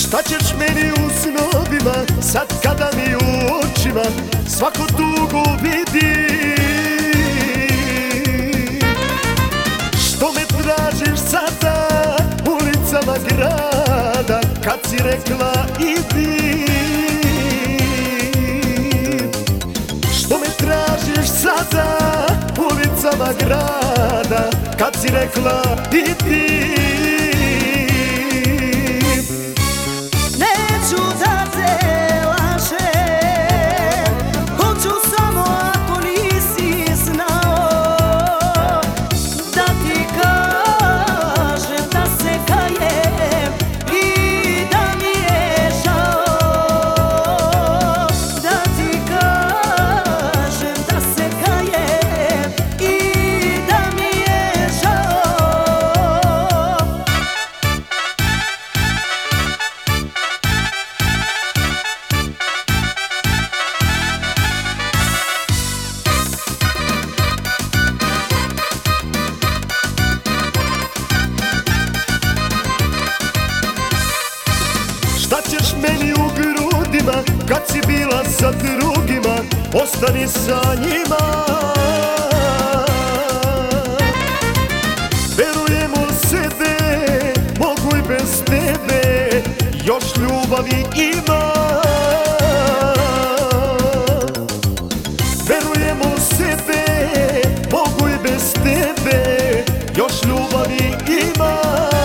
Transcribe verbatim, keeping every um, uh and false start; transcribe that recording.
Šta ćeš meni u snovima, sad kada mi u očima svaku tugu vidim? Što me tražiš sada ulicama grada, kad si rekla idem? Što me tražiš sada ulicama grada, kad si rekla idem? Neću da te lažem, hoću samo ako nisi znao, da ti kažem da se kajem i da mi je žao. Da ti kažem da se kajem i da mi je žao. Šta ćeš meni u grudima, kad si bila sa drugima, ostani sa njima. Verujem u sebe, mogu i bez tebe, još ljubavi ima. Verujem u sebe, mogu i bez tebe, još ljubavi ima.